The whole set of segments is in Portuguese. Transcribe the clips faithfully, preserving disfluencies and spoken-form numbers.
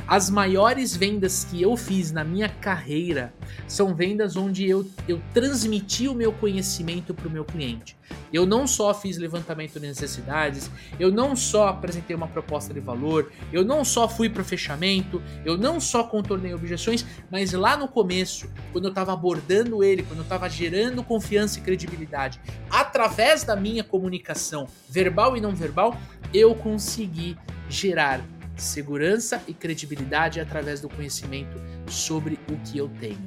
As maiores vendas que eu fiz na minha carreira são vendas onde eu, eu transmiti o meu conhecimento para o meu cliente. Eu não só fiz levantamento de necessidades, eu não só apresentei uma proposta de valor, eu não só fui para o fechamento, eu não só contornei objeções, mas lá no começo, quando eu estava abordando ele, quando eu estava gerando confiança e credibilidade, através da minha comunicação verbal e não verbal, eu consegui gerar segurança e credibilidade através do conhecimento sobre o que eu tenho.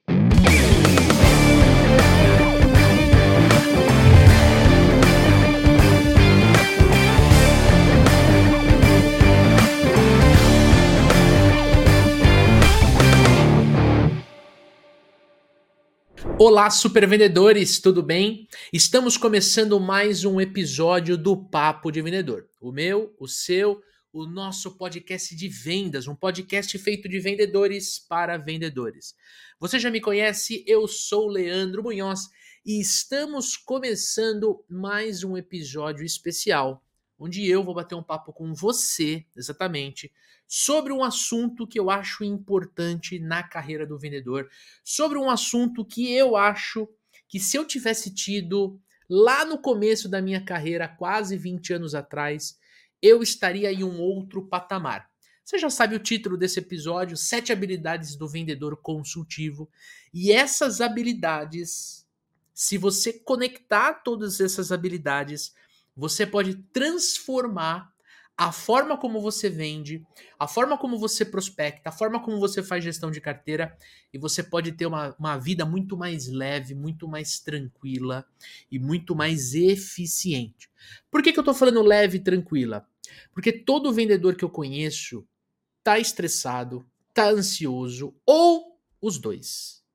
Olá, super vendedores, tudo bem? Estamos começando mais um episódio do Papo de Vendedor. O meu, o seu, o nosso podcast de vendas, um podcast feito de vendedores para vendedores. Você já me conhece, eu sou Leandro Munhoz e estamos começando mais um episódio especial, onde eu vou bater um papo com você, exatamente, sobre um assunto que eu acho importante na carreira do vendedor, sobre um assunto que eu acho que se eu tivesse tido lá no começo da minha carreira, quase vinte anos atrás, eu estaria em um outro patamar. Você já sabe o título desse episódio, Sete Habilidades do Vendedor Consultivo. E essas habilidades, se você conectar todas essas habilidades, você pode transformar a forma como você vende, a forma como você prospecta, a forma como você faz gestão de carteira, e você pode ter uma, uma vida muito mais leve, muito mais tranquila e muito mais eficiente. Por que que eu tô falando leve e tranquila? Porque todo vendedor que eu conheço tá estressado, tá ansioso, ou os dois.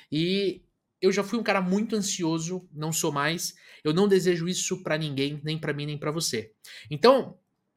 E eu já fui um cara muito ansioso, não sou mais. Eu não desejo isso pra ninguém, nem pra mim, nem pra você. Então,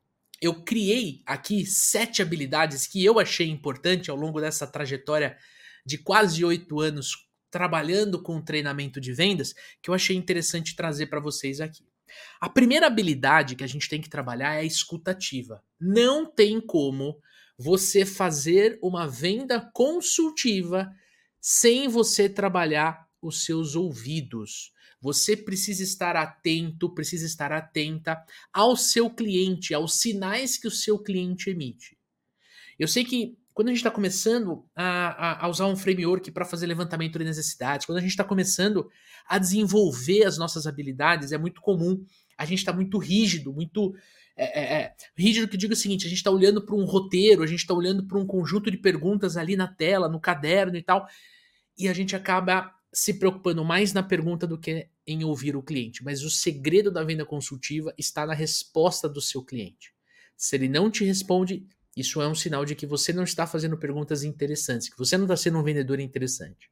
eu criei aqui sete habilidades que eu achei importante ao longo dessa trajetória de quase oito anos trabalhando com treinamento de vendas, que eu achei interessante trazer para vocês aqui. A primeira habilidade que a gente tem que trabalhar é a escutativa. Não tem como você fazer uma venda consultiva sem você trabalhar os seus ouvidos. Você precisa estar atento, precisa estar atenta ao seu cliente, aos sinais que o seu cliente emite. Eu sei que quando a gente está começando a, a, a usar um framework para fazer levantamento de necessidades, quando a gente está começando a desenvolver as nossas habilidades, é muito comum a gente estar tá muito rígido, muito é, é, é, rígido, que eu digo o seguinte: a gente está olhando para um roteiro, a gente está olhando para um conjunto de perguntas ali na tela, no caderno e tal, e a gente acaba se preocupando mais na pergunta do que em ouvir o cliente. Mas o segredo da venda consultiva está na resposta do seu cliente. Se ele não te responde, isso é um sinal de que você não está fazendo perguntas interessantes, que você não está sendo um vendedor interessante.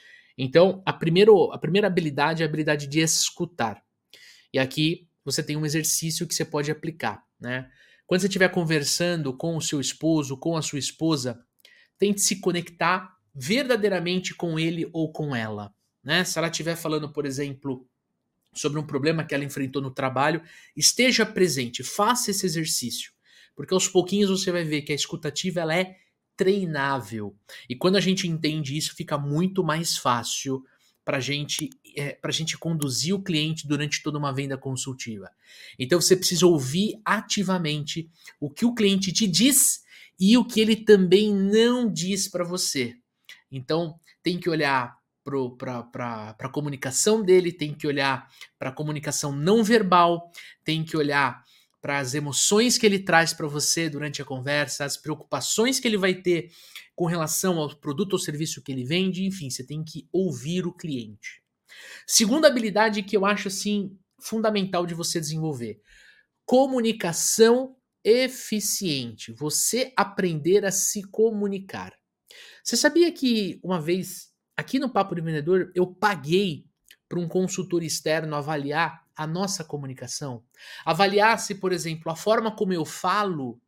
Então, a, primeiro, a primeira habilidade é a habilidade de escutar. E aqui você tem um exercício que você pode aplicar, né? Quando você estiver conversando com o seu esposo, com a sua esposa, tente se conectar verdadeiramente com ele ou com ela, né? Se ela estiver falando, por exemplo, sobre um problema que ela enfrentou no trabalho, esteja presente, faça esse exercício, porque aos pouquinhos você vai ver que a escutativa ela é treinável, e quando a gente entende isso, fica muito mais fácil para gente, é, a gente conduzir o cliente durante toda uma venda consultiva. Então você precisa ouvir ativamente o que o cliente te diz e o que ele também não diz para você. Então, tem que olhar para a comunicação dele, tem que olhar para a comunicação não verbal, tem que olhar para as emoções que ele traz para você durante a conversa, as preocupações que ele vai ter com relação ao produto ou serviço que ele vende, enfim, você tem que ouvir o cliente. Segunda habilidade que eu acho assim fundamental de você desenvolver: comunicação eficiente. Você aprender a se comunicar. Você sabia que uma vez, aqui no Papo de Vendedor, eu paguei para um consultor externo avaliar a nossa comunicação? Avaliar se, por exemplo, a forma como eu falo,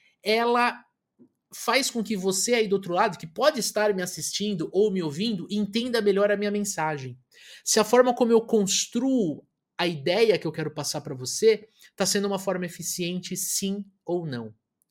ela faz com que você aí do outro lado, que pode estar me assistindo ou me ouvindo, entenda melhor a minha mensagem. Se a forma como eu construo a ideia que eu quero passar para você está sendo uma forma eficiente, sim ou não.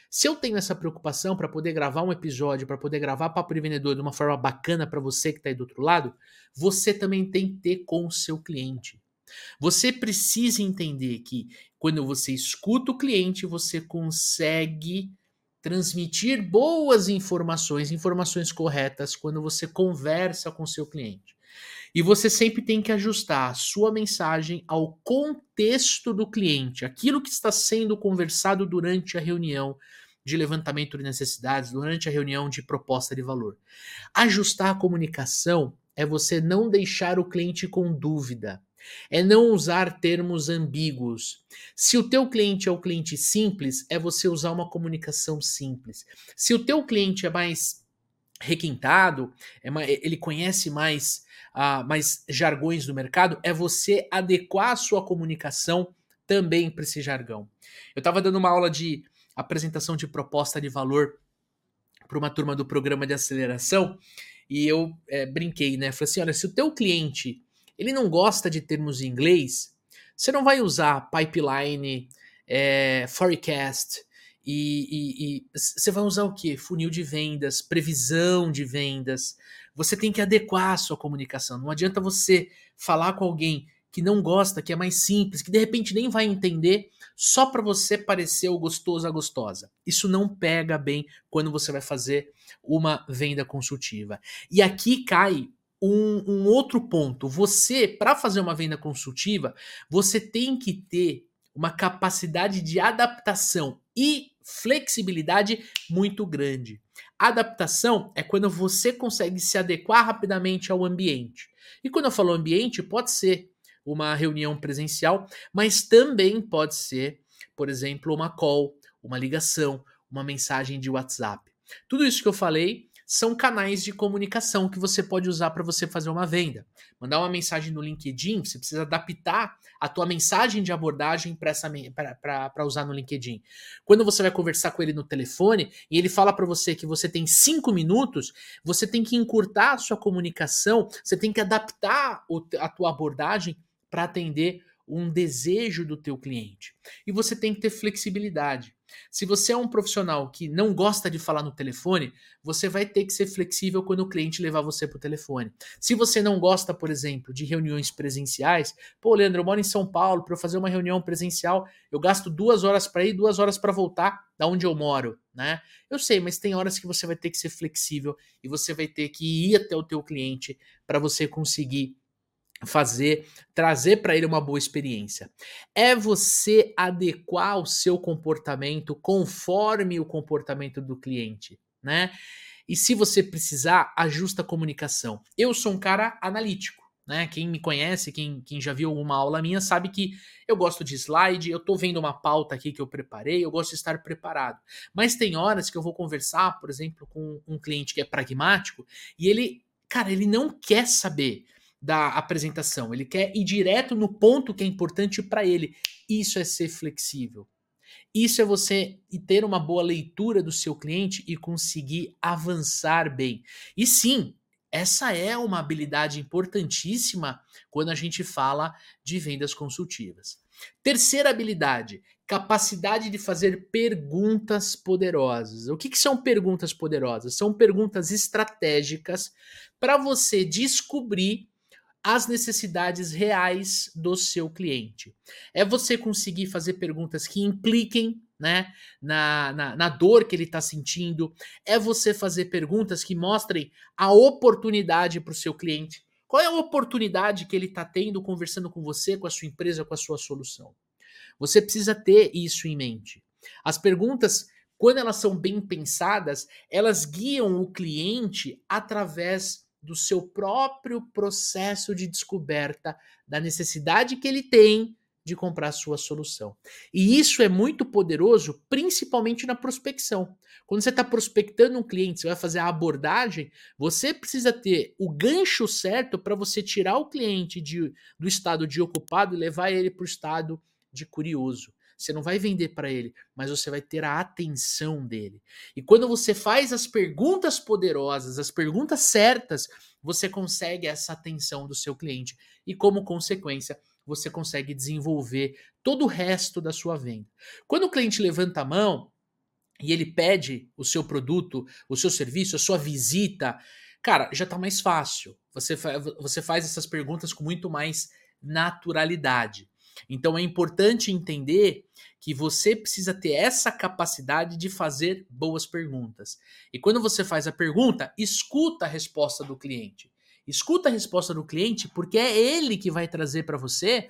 Se eu tenho essa preocupação para poder gravar um episódio, para poder gravar Papo de Vendedor de uma forma bacana para você que está aí do outro lado, você também tem que ter com o seu cliente. Você precisa entender que quando você escuta o cliente, você consegue transmitir boas informações, informações corretas quando você conversa com o seu cliente. E você sempre tem que ajustar a sua mensagem ao contexto do cliente, aquilo que está sendo conversado durante a reunião de levantamento de necessidades, durante a reunião de proposta de valor. Ajustar a comunicação é você não deixar o cliente com dúvida, é não usar termos ambíguos. Se o teu cliente é o cliente simples, é você usar uma comunicação simples. Se o teu cliente é mais requintado, é mais, ele conhece mais, uh, mais jargões do mercado, é você adequar a sua comunicação também para esse jargão. Eu estava dando uma aula de apresentação de proposta de valor para uma turma do programa de aceleração e eu é, brinquei, né? Falei assim, olha, se o teu cliente ele não gosta de termos em inglês, você não vai usar pipeline, é, forecast, e, e, e você vai usar o quê? Funil de vendas, previsão de vendas. Você tem que adequar a sua comunicação. Não adianta você falar com alguém que não gosta, que é mais simples, que de repente nem vai entender, só para você parecer o gostoso, a gostosa. Isso não pega bem quando você vai fazer uma venda consultiva. E aqui cai Um, um outro ponto. Você, para fazer uma venda consultiva, você tem que ter uma capacidade de adaptação e flexibilidade muito grande. Adaptação é quando você consegue se adequar rapidamente ao ambiente. E quando eu falo ambiente, pode ser uma reunião presencial, mas também pode ser, por exemplo, uma call, uma ligação, uma mensagem de WhatsApp. Tudo isso que eu falei são canais de comunicação que você pode usar para você fazer uma venda. Mandar uma mensagem no LinkedIn, você precisa adaptar a tua mensagem de abordagem para usar no LinkedIn. Quando você vai conversar com ele no telefone e ele fala para você que você tem cinco minutos, você tem que encurtar a sua comunicação, você tem que adaptar o, a tua abordagem para atender um desejo do teu cliente. E você tem que ter flexibilidade. Se você é um profissional que não gosta de falar no telefone, você vai ter que ser flexível quando o cliente levar você para o telefone. Se você não gosta, por exemplo, de reuniões presenciais, pô, Leandro, eu moro em São Paulo, para eu fazer uma reunião presencial, eu gasto duas horas para ir, duas horas para voltar da onde eu moro, né? Eu sei, mas tem horas que você vai ter que ser flexível e você vai ter que ir até o teu cliente para você conseguir fazer, trazer para ele uma boa experiência. É você adequar o seu comportamento conforme o comportamento do cliente, né? E se você precisar, ajusta a comunicação. Eu sou um cara analítico, né? Quem me conhece, quem, quem já viu alguma aula minha, sabe que eu gosto de slide, eu tô vendo uma pauta aqui que eu preparei, eu gosto de estar preparado. Mas tem horas que eu vou conversar, por exemplo, com um cliente que é pragmático e ele, cara, ele não quer saber da apresentação, ele quer ir direto no ponto que é importante para ele. Isso é ser flexível. Isso é você ter uma boa leitura do seu cliente e conseguir avançar bem. E sim, essa é uma habilidade importantíssima quando a gente fala de vendas consultivas. Terceira habilidade, capacidade de fazer perguntas poderosas. O que, que são perguntas poderosas? São perguntas estratégicas para você descobrir as necessidades reais do seu cliente. É você conseguir fazer perguntas que impliquem, né, na, na, na dor que ele está sentindo. É você fazer perguntas que mostrem a oportunidade para o seu cliente. Qual é a oportunidade que ele está tendo conversando com você, com a sua empresa, com a sua solução? Você precisa ter isso em mente. As perguntas, quando elas são bem pensadas, elas guiam o cliente através do seu próprio processo de descoberta da necessidade que ele tem de comprar a sua solução. E isso é muito poderoso, principalmente na prospecção. Quando você está prospectando um cliente, você vai fazer a abordagem, você precisa ter o gancho certo para você tirar o cliente de, do estado de ocupado e levar ele para o estado de curioso. Você não vai vender para ele, mas você vai ter a atenção dele. E quando você faz as perguntas poderosas, as perguntas certas, você consegue essa atenção do seu cliente. E como consequência, você consegue desenvolver todo o resto da sua venda. Quando o cliente levanta a mão, e ele pede o seu produto, o seu serviço, a sua visita, cara, já tá mais fácil. Você, fa você faz essas perguntas com muito mais naturalidade. Então é importante entender que você precisa ter essa capacidade de fazer boas perguntas. E quando você faz a pergunta, escuta a resposta do cliente. Escuta a resposta do cliente porque é ele que vai trazer para você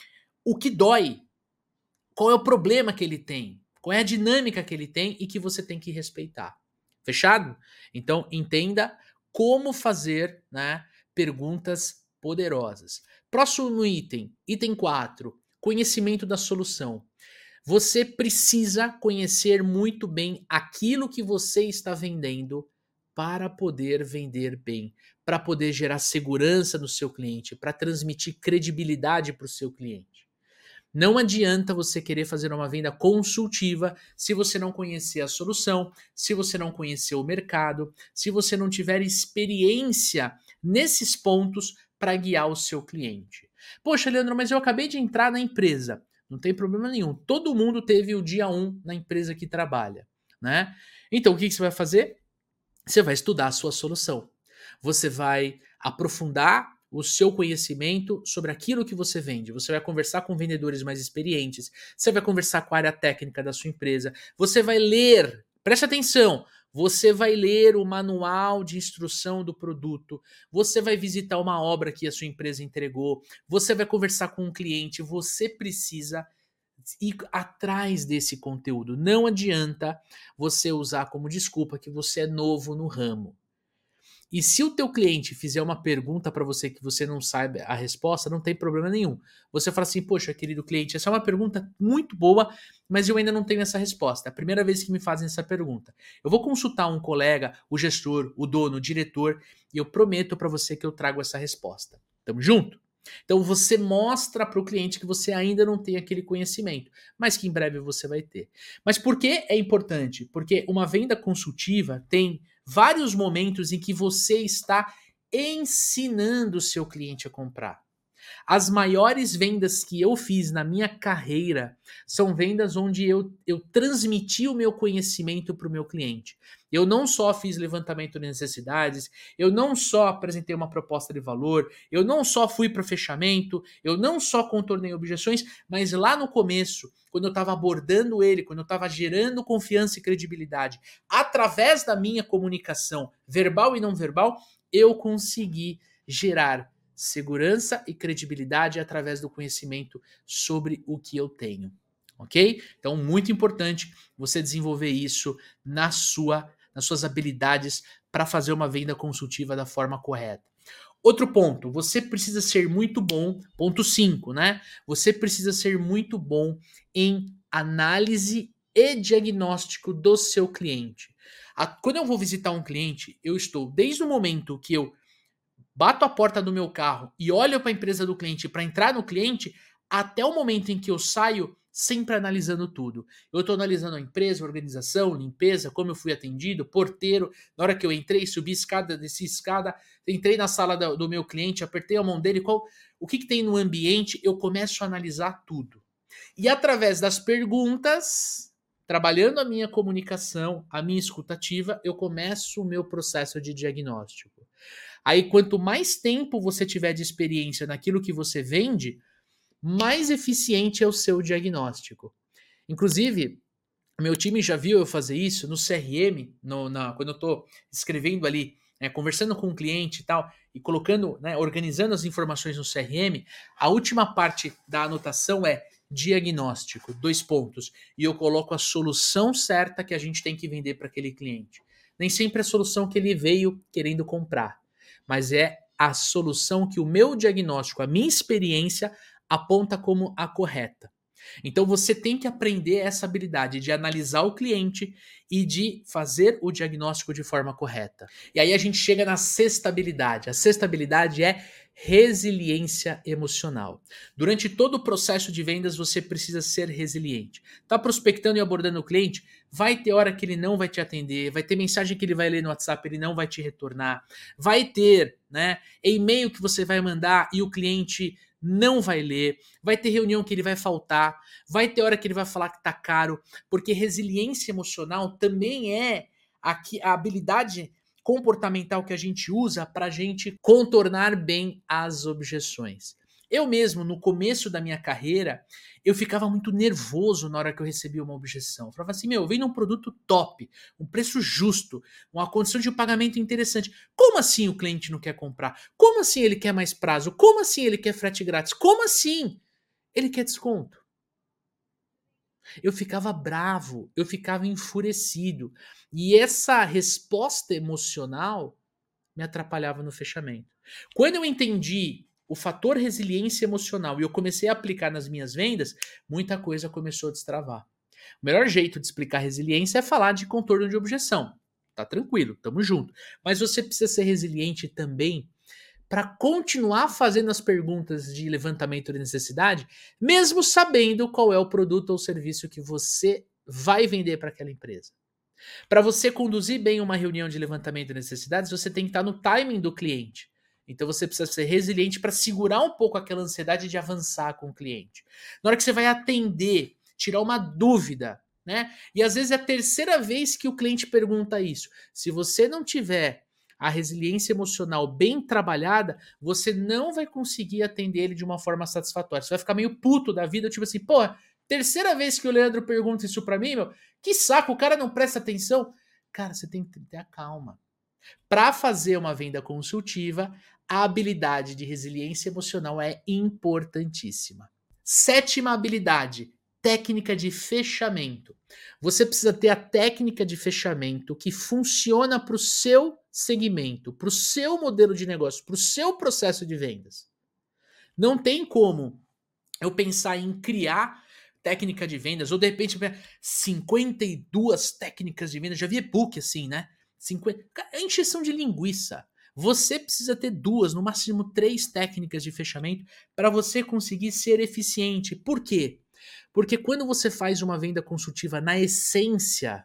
o que dói. Qual é o problema que ele tem? Qual é a dinâmica que ele tem e que você tem que respeitar. Fechado? Então, entenda como fazer, né, perguntas poderosas. Próximo item, item quatro, conhecimento da solução. Você precisa conhecer muito bem aquilo que você está vendendo para poder vender bem, para poder gerar segurança no seu cliente, para transmitir credibilidade para o seu cliente. Não adianta você querer fazer uma venda consultiva se você não conhecer a solução, se você não conhecer o mercado, se você não tiver experiência nesses pontos para guiar o seu cliente. Poxa, Leandro, mas eu acabei de entrar na empresa. Não tem problema nenhum. Todo mundo teve o dia um na empresa que trabalha, né? Então, o que você vai fazer? Você vai estudar a sua solução. Você vai aprofundar o seu conhecimento sobre aquilo que você vende. Você vai conversar com vendedores mais experientes, você vai conversar com a área técnica da sua empresa, você vai ler, preste atenção, você vai ler o manual de instrução do produto, você vai visitar uma obra que a sua empresa entregou, você vai conversar com um cliente, você precisa ir atrás desse conteúdo. Não adianta você usar como desculpa que você é novo no ramo. E se o teu cliente fizer uma pergunta para você que você não saiba a resposta, não tem problema nenhum. Você fala assim, poxa, querido cliente, essa é uma pergunta muito boa, mas eu ainda não tenho essa resposta. É a primeira vez que me fazem essa pergunta. Eu vou consultar um colega, o gestor, o dono, o diretor, e eu prometo para você que eu trago essa resposta. Tamo junto? Então você mostra para o cliente que você ainda não tem aquele conhecimento, mas que em breve você vai ter. Mas por que é importante? Porque uma venda consultiva tem vários momentos em que você está ensinando o seu cliente a comprar. As maiores vendas que eu fiz na minha carreira são vendas onde eu, eu transmiti o meu conhecimento para o meu cliente. Eu não só fiz levantamento de necessidades, eu não só apresentei uma proposta de valor, eu não só fui para o fechamento, eu não só contornei objeções, mas lá no começo, quando eu estava abordando ele, quando eu estava gerando confiança e credibilidade, através da minha comunicação verbal e não verbal, eu consegui gerar segurança e credibilidade através do conhecimento sobre o que eu tenho, ok? Então, muito importante você desenvolver isso na sua, nas suas habilidades para fazer uma venda consultiva da forma correta. Outro ponto, você precisa ser muito bom, ponto cinco, né? Você precisa ser muito bom em análise e diagnóstico do seu cliente. A, quando eu vou visitar um cliente, eu estou, desde o momento que eu bato a porta do meu carro e olho para a empresa do cliente para entrar no cliente, até o momento em que eu saio, sempre analisando tudo. Eu estou analisando a empresa, a organização, limpeza, como eu fui atendido, porteiro. Na hora que eu entrei, subi escada, desci escada, entrei na sala do, do meu cliente, apertei a mão dele, qual, o que, que tem no ambiente, eu começo a analisar tudo. E através das perguntas, trabalhando a minha comunicação, a minha escutativa, eu começo o meu processo de diagnóstico. Aí, quanto mais tempo você tiver de experiência naquilo que você vende, mais eficiente é o seu diagnóstico. Inclusive, meu time já viu eu fazer isso no C R M, no, na, quando eu estou escrevendo ali, né, conversando com o cliente e tal, e colocando, né, organizando as informações no C R M, a última parte da anotação é diagnóstico, dois pontos, e eu coloco a solução certa que a gente tem que vender para aquele cliente. Nem sempre é a solução que ele veio querendo comprar, mas é a solução que o meu diagnóstico, a minha experiência aponta como a correta. Então você tem que aprender essa habilidade de analisar o cliente e de fazer o diagnóstico de forma correta. E aí a gente chega na sexta habilidade. A sexta habilidade é resiliência emocional. Durante todo o processo de vendas você precisa ser resiliente. Tá prospectando e abordando o cliente? Vai ter hora que ele não vai te atender, vai ter mensagem que ele vai ler no WhatsApp, ele não vai te retornar, vai ter, né, e-mail que você vai mandar e o cliente não vai ler, vai ter reunião que ele vai faltar, vai ter hora que ele vai falar que tá caro, porque resiliência emocional também é aqui a habilidade comportamental que a gente usa para a gente contornar bem as objeções. Eu mesmo, no começo da minha carreira, eu ficava muito nervoso na hora que eu recebia uma objeção. Eu falava assim, meu, vem num produto top, um preço justo, uma condição de pagamento interessante. Como assim o cliente não quer comprar? Como assim ele quer mais prazo? Como assim ele quer frete grátis? Como assim ele quer desconto? Eu ficava bravo, eu ficava enfurecido. E essa resposta emocional me atrapalhava no fechamento. Quando eu entendi o fator resiliência emocional e eu comecei a aplicar nas minhas vendas, muita coisa começou a destravar. O melhor jeito de explicar resiliência é falar de contorno de objeção. Tá tranquilo, tamo junto. Mas você precisa ser resiliente também para continuar fazendo as perguntas de levantamento de necessidade, mesmo sabendo qual é o produto ou serviço que você vai vender para aquela empresa. Para você conduzir bem uma reunião de levantamento de necessidades, você tem que estar no timing do cliente. Então você precisa ser resiliente para segurar um pouco aquela ansiedade de avançar com o cliente. Na hora que você vai atender, tirar uma dúvida, né? E às vezes é a terceira vez que o cliente pergunta isso. Se você não tiver a resiliência emocional bem trabalhada, você não vai conseguir atender ele de uma forma satisfatória. Você vai ficar meio puto da vida, tipo assim, pô, terceira vez que o Leandro pergunta isso pra mim, meu, que saco, o cara não presta atenção. Cara, você tem que ter a calma. Para fazer uma venda consultiva, a habilidade de resiliência emocional é importantíssima. Sétima habilidade, técnica de fechamento. Você precisa ter a técnica de fechamento que funciona para o seu segmento, para o seu modelo de negócio, para o seu processo de vendas. Não tem como eu pensar em criar técnica de vendas, ou de repente cinquenta e duas técnicas de vendas. Já vi e-book assim, né? cinquenta... É encheção de linguiça. Você precisa ter duas, no máximo três técnicas de fechamento para você conseguir ser eficiente. Por quê? Porque quando você faz uma venda consultiva na essência,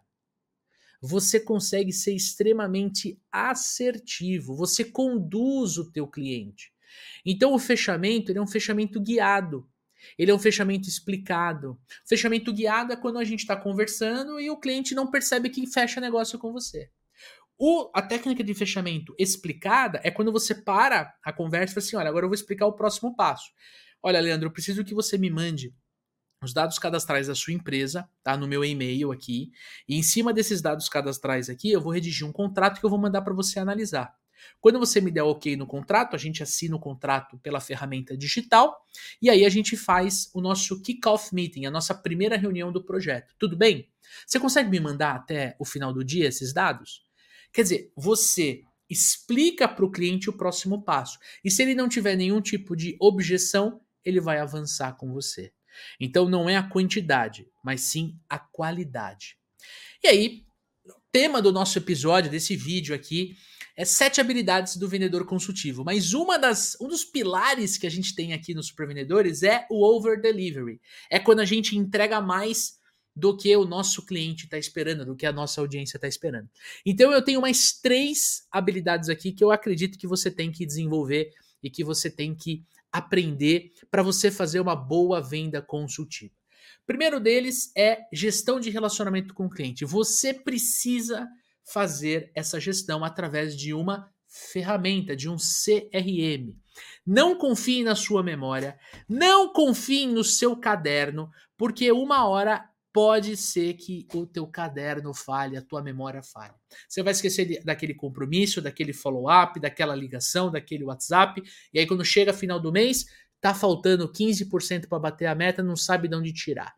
você consegue ser extremamente assertivo, você conduz o teu cliente. Então o fechamento ele é um fechamento guiado. Ele é um fechamento explicado. Fechamento guiado é quando a gente está conversando e o cliente não percebe que fecha negócio com você. O, a técnica de fechamento explicada é quando você para a conversa e fala assim, olha, agora eu vou explicar o próximo passo. Olha, Leandro, eu preciso que você me mande os dados cadastrais da sua empresa, tá? No meu e-mail aqui. E em cima desses dados cadastrais aqui, eu vou redigir um contrato que eu vou mandar para você analisar. Quando você me der ok no contrato, a gente assina o contrato pela ferramenta digital e aí a gente faz o nosso kick-off meeting, a nossa primeira reunião do projeto. Tudo bem? Você consegue me mandar até o final do dia esses dados? Quer dizer, você explica para o cliente o próximo passo. E se ele não tiver nenhum tipo de objeção, ele vai avançar com você. Então não é a quantidade, mas sim a qualidade. E aí, o tema do nosso episódio, desse vídeo aqui, é sete habilidades do vendedor consultivo. Mas uma das, um dos pilares que a gente tem aqui nos Supervendedores é o over delivery. É quando a gente entrega mais do que o nosso cliente está esperando, do que a nossa audiência está esperando. Então eu tenho mais três habilidades aqui que eu acredito que você tem que desenvolver e que você tem que aprender para você fazer uma boa venda consultiva. Primeiro deles é gestão de relacionamento com o cliente. Você precisa fazer essa gestão através de uma ferramenta, de um C R M. Não confie na sua memória, não confie no seu caderno, porque uma hora pode ser que o teu caderno falhe, a tua memória falhe. Você vai esquecer daquele compromisso, daquele follow-up, daquela ligação, daquele WhatsApp, e aí quando chega final do mês, tá faltando quinze por cento para bater a meta, não sabe de onde tirar.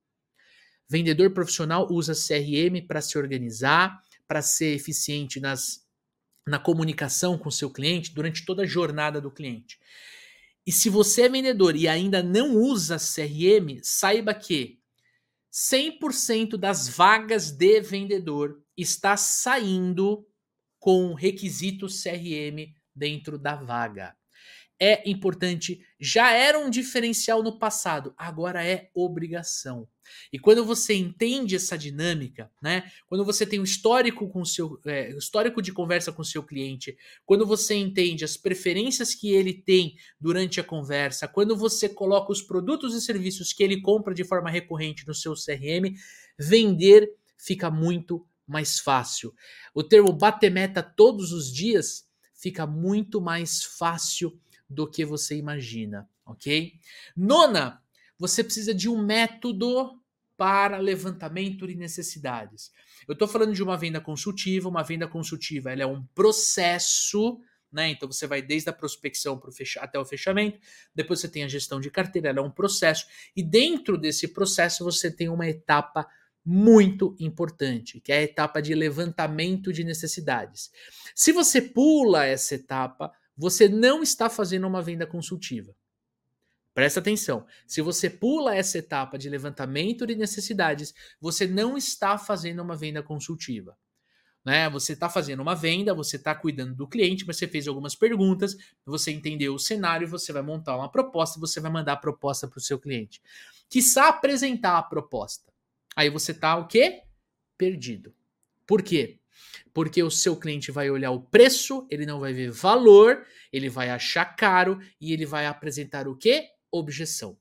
Vendedor profissional usa C R M para se organizar, para ser eficiente nas, na comunicação com o seu cliente durante toda a jornada do cliente. E se você é vendedor e ainda não usa C R M, saiba que cem por cento das vagas de vendedor está saindo com requisito C R M dentro da vaga. É importante, já era um diferencial no passado, agora é obrigação. E quando você entende essa dinâmica, né? Quando você tem um histórico com o seu é, histórico de conversa com o seu cliente, quando você entende as preferências que ele tem durante a conversa, quando você coloca os produtos e serviços que ele compra de forma recorrente no seu C R M, vender fica muito mais fácil. O termo bater meta todos os dias fica muito mais fácil do que você imagina, ok? Nona, você precisa de um método para levantamento de necessidades. Eu estou falando de uma venda consultiva. Uma venda consultiva, ela é um processo, né? Então você vai desde a prospecção pro fech- até o fechamento. Depois você tem a gestão de carteira, ela é um processo. E dentro desse processo você tem uma etapa muito importante, que é a etapa de levantamento de necessidades. Se você pula essa etapa, você não está fazendo uma venda consultiva. Presta atenção. Se você pula essa etapa de levantamento de necessidades, você não está fazendo uma venda consultiva. Né? Você está fazendo uma venda, você está cuidando do cliente, mas você fez algumas perguntas, você entendeu o cenário, você vai montar uma proposta, você vai mandar a proposta para o seu cliente. Quiçá apresentar a proposta. Aí você está o quê? Perdido. Por quê? Porque o seu cliente vai olhar o preço, ele não vai ver valor, ele vai achar caro e ele vai apresentar o quê? Objeção.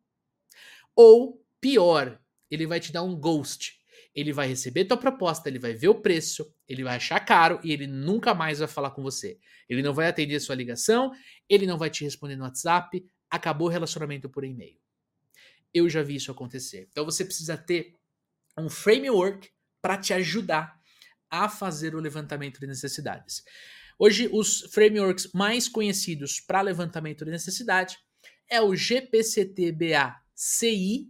Ou, pior, ele vai te dar um ghost. Ele vai receber tua proposta, ele vai ver o preço, ele vai achar caro e ele nunca mais vai falar com você. Ele não vai atender sua ligação, ele não vai te responder no WhatsApp, acabou o relacionamento por e-mail. Eu já vi isso acontecer. Então você precisa ter um framework para te ajudar a fazer o levantamento de necessidades. Hoje, os frameworks mais conhecidos para levantamento de necessidade é o G P C T B A C I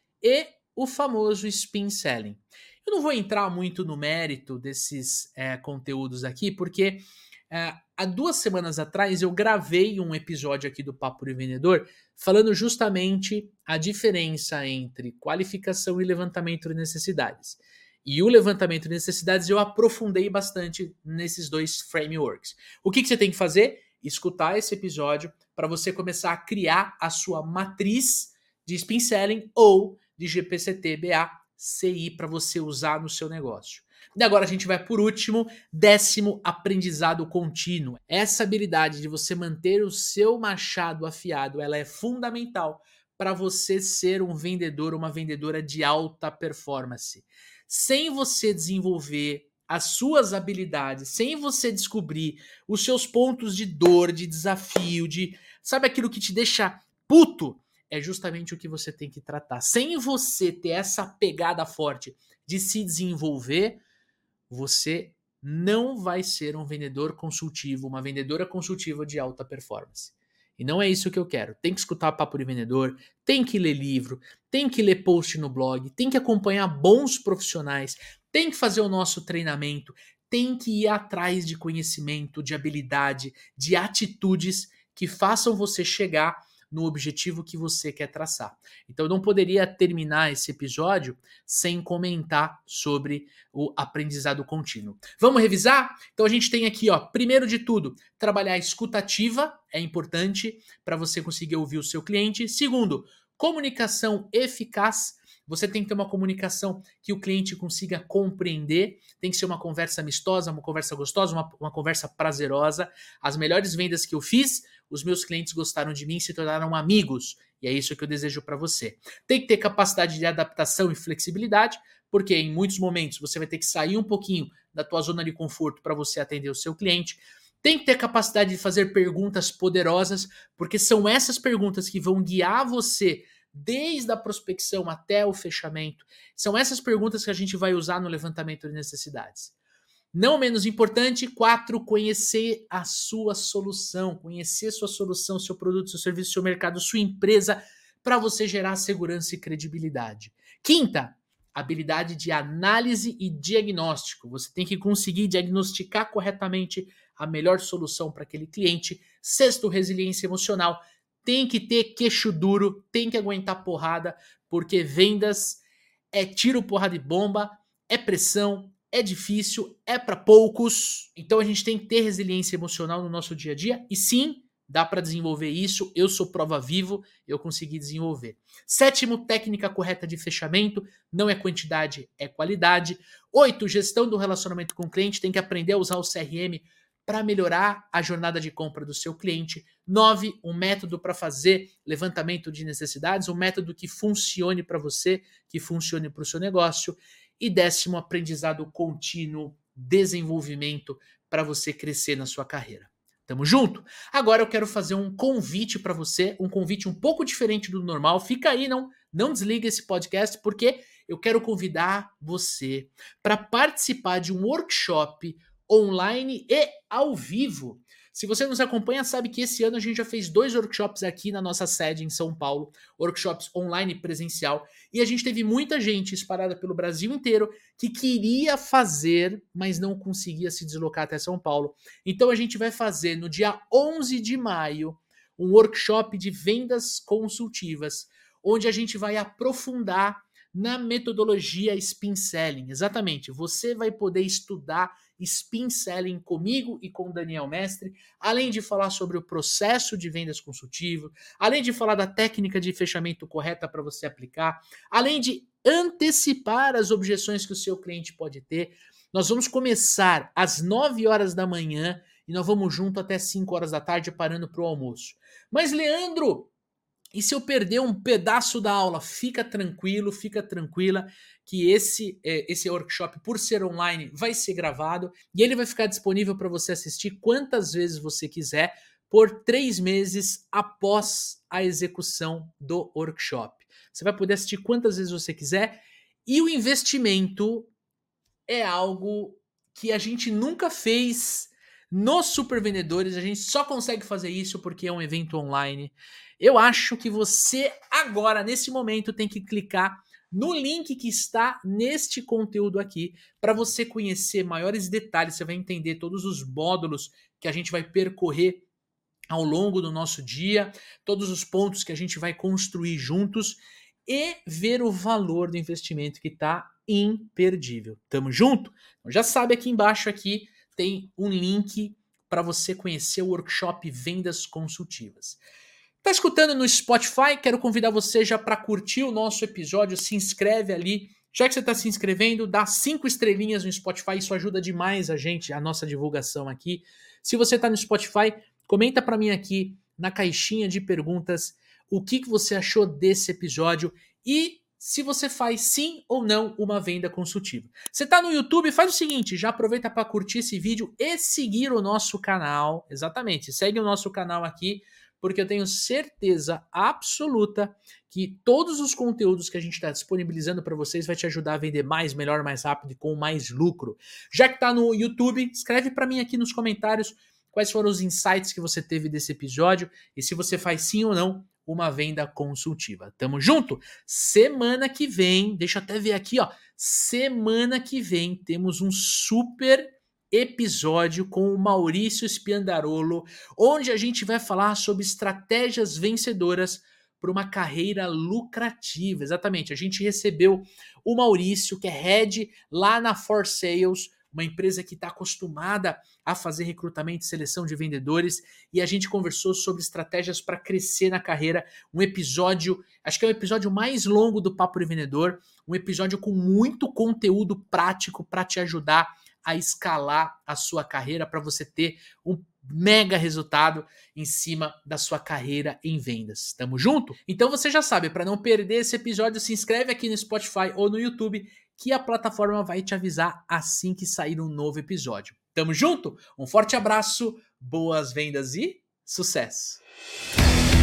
e o famoso Spin Selling. Eu não vou entrar muito no mérito desses é, conteúdos aqui, porque é, há duas semanas atrás eu gravei um episódio aqui do Papo de Vendedor falando justamente a diferença entre qualificação e levantamento de necessidades. E o levantamento de necessidades eu aprofundei bastante nesses dois frameworks. O que, que você tem que fazer? Escutar esse episódio para você começar a criar a sua matriz de Spin Selling ou de G P C T B A C I para você usar no seu negócio. E agora a gente vai por último, décimo, aprendizado contínuo. Essa habilidade de você manter o seu machado afiado, ela é fundamental para você ser um vendedor, uma vendedora de alta performance. Sem você desenvolver as suas habilidades, sem você descobrir os seus pontos de dor, de desafio, de sabe aquilo que te deixa puto, é justamente o que você tem que tratar. Sem você ter essa pegada forte de se desenvolver, você não vai ser um vendedor consultivo, uma vendedora consultiva de alta performance. E não é isso que eu quero. Tem que escutar Papo de Vendedor, tem que ler livro, tem que ler post no blog, tem que acompanhar bons profissionais, tem que fazer o nosso treinamento, tem que ir atrás de conhecimento, de habilidade, de atitudes que façam você chegar no objetivo que você quer traçar. Então eu não poderia terminar esse episódio sem comentar sobre o aprendizado contínuo. Vamos revisar? Então a gente tem aqui, ó, primeiro de tudo, trabalhar a escuta ativa, é importante para você conseguir ouvir o seu cliente. Segundo, comunicação eficaz. Você tem que ter uma comunicação que o cliente consiga compreender. Tem que ser uma conversa amistosa, uma conversa gostosa, uma, uma conversa prazerosa. As melhores vendas que eu fiz, os meus clientes gostaram de mim e se tornaram amigos. E é isso que eu desejo para você. Tem que ter capacidade de adaptação e flexibilidade, porque em muitos momentos você vai ter que sair um pouquinho da tua zona de conforto para você atender o seu cliente. Tem que ter capacidade de fazer perguntas poderosas, porque são essas perguntas que vão guiar você desde a prospecção até o fechamento. São essas perguntas que a gente vai usar no levantamento de necessidades. Não menos importante, quatro, conhecer a sua solução, conhecer sua solução, seu produto, seu serviço, seu mercado, sua empresa, para você gerar segurança e credibilidade. Quinta, habilidade de análise e diagnóstico. Você tem que conseguir diagnosticar corretamente a melhor solução para aquele cliente. Sexto, resiliência emocional. Tem que ter queixo duro, tem que aguentar porrada, porque vendas é tiro, porrada e bomba, é pressão, é difícil, é para poucos. Então a gente tem que ter resiliência emocional no nosso dia a dia. E sim, dá para desenvolver isso, eu sou prova vivo, eu consegui desenvolver. Sétimo, técnica correta de fechamento, não é quantidade, é qualidade. Oito, gestão do relacionamento com o cliente, tem que aprender a usar o C R M para melhorar a jornada de compra do seu cliente. Nove, um método para fazer levantamento de necessidades, um método que funcione para você, que funcione para o seu negócio. E décimo, aprendizado contínuo, desenvolvimento para você crescer na sua carreira. Tamo junto? Agora eu quero fazer um convite para você, um convite um pouco diferente do normal. Fica aí, não, não desliga esse podcast, porque eu quero convidar você para participar de um workshop online e ao vivo. Se você nos acompanha, sabe que esse ano a gente já fez dois workshops aqui na nossa sede em São Paulo, workshops online e presencial, e a gente teve muita gente espalhada pelo Brasil inteiro que queria fazer, mas não conseguia se deslocar até São Paulo. Então a gente vai fazer no dia onze de maio um workshop de vendas consultivas, onde a gente vai aprofundar na metodologia Spin Selling. Exatamente, você vai poder estudar Spin Selling comigo e com o Daniel Mestre, além de falar sobre o processo de vendas consultivo, além de falar da técnica de fechamento correta para você aplicar, além de antecipar as objeções que o seu cliente pode ter. Nós vamos começar às nove horas da manhã e nós vamos junto até cinco horas da tarde, parando para o almoço. Mas, Leandro, e se eu perder um pedaço da aula? Fica tranquilo, fica tranquila, que esse, é, esse workshop, por ser online, vai ser gravado e ele vai ficar disponível para você assistir quantas vezes você quiser, por três meses após a execução do workshop. Você vai poder assistir quantas vezes você quiser, e o investimento é algo que a gente nunca fez nos Super Vendedores. A gente só consegue fazer isso porque é um evento online. Eu acho que você agora, nesse momento, tem que clicar no link que está neste conteúdo aqui para você conhecer maiores detalhes. Você vai entender todos os módulos que a gente vai percorrer ao longo do nosso dia, todos os pontos que a gente vai construir juntos e ver o valor do investimento, que está imperdível. Tamo junto? Então já sabe, aqui embaixo aqui tem um link para você conhecer o workshop Vendas Consultivas. Tá escutando no Spotify? Quero convidar você já para curtir o nosso episódio, se inscreve ali. Já que você está se inscrevendo, dá cinco estrelinhas no Spotify, isso ajuda demais a gente, a nossa divulgação aqui. Se você está no Spotify, comenta para mim aqui na caixinha de perguntas o que, que você achou desse episódio e se você faz sim ou não uma venda consultiva. Você está no YouTube, faz o seguinte, já aproveita para curtir esse vídeo e seguir o nosso canal. Exatamente, segue o nosso canal aqui, porque eu tenho certeza absoluta que todos os conteúdos que a gente está disponibilizando para vocês vai te ajudar a vender mais, melhor, mais rápido e com mais lucro. Já que está no YouTube, escreve para mim aqui nos comentários quais foram os insights que você teve desse episódio e se você faz sim ou não uma venda consultiva. Tamo junto? Semana que vem, deixa eu até ver aqui, ó. Semana que vem temos um super episódio com o Maurício Spiandarolo, onde a gente vai falar sobre estratégias vencedoras para uma carreira lucrativa. Exatamente, a gente recebeu o Maurício, que é head lá na For Sales, uma empresa que está acostumada a fazer recrutamento e seleção de vendedores, e a gente conversou sobre estratégias para crescer na carreira. Um episódio, acho que é o episódio mais longo do Papo de Vendedor, um episódio com muito conteúdo prático para te ajudar a escalar a sua carreira, para você ter um mega resultado em cima da sua carreira em vendas. Tamo junto? Então você já sabe, para não perder esse episódio, se inscreve aqui no Spotify ou no YouTube, que a plataforma vai te avisar assim que sair um novo episódio. Tamo junto? Um forte abraço, boas vendas e sucesso!